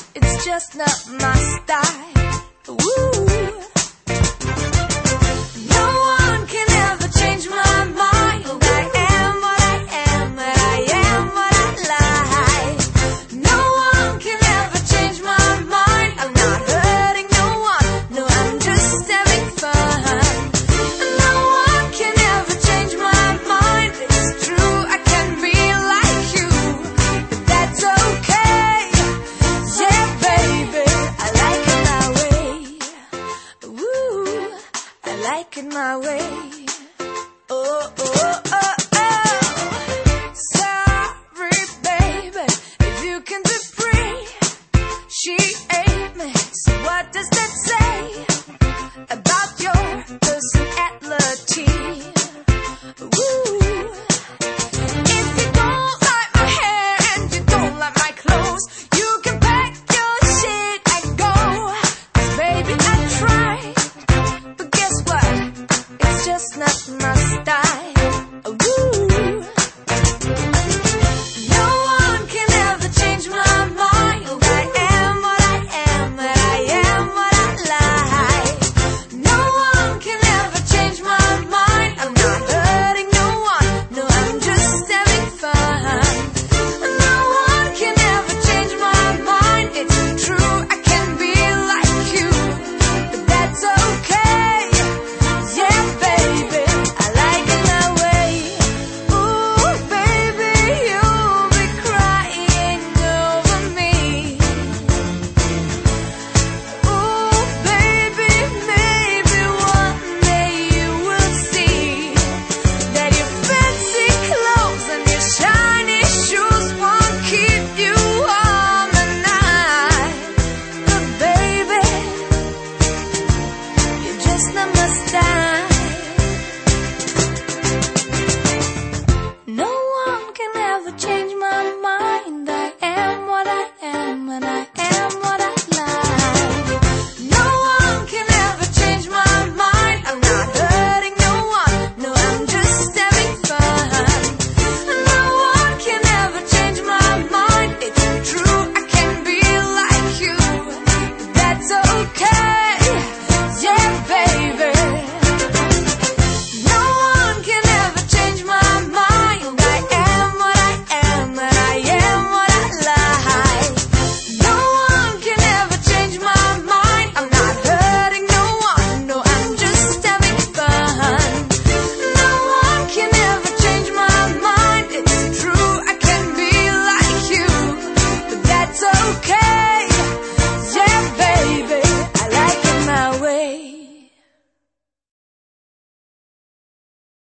It's just not my style. Ooh. No one can ever change my mind. I am what I am, and I am what I like. No one can ever change my mind. I'm not hurting no one. No, I'm just having fun. No one can ever change my mind. It's true, I can be like you, but that's okay. Yeah, baby, I like it my way. Ooh, I like it my way. Oh, oh, oh, oh. Sorry, baby, if you can be free. She ate me, so what does that say?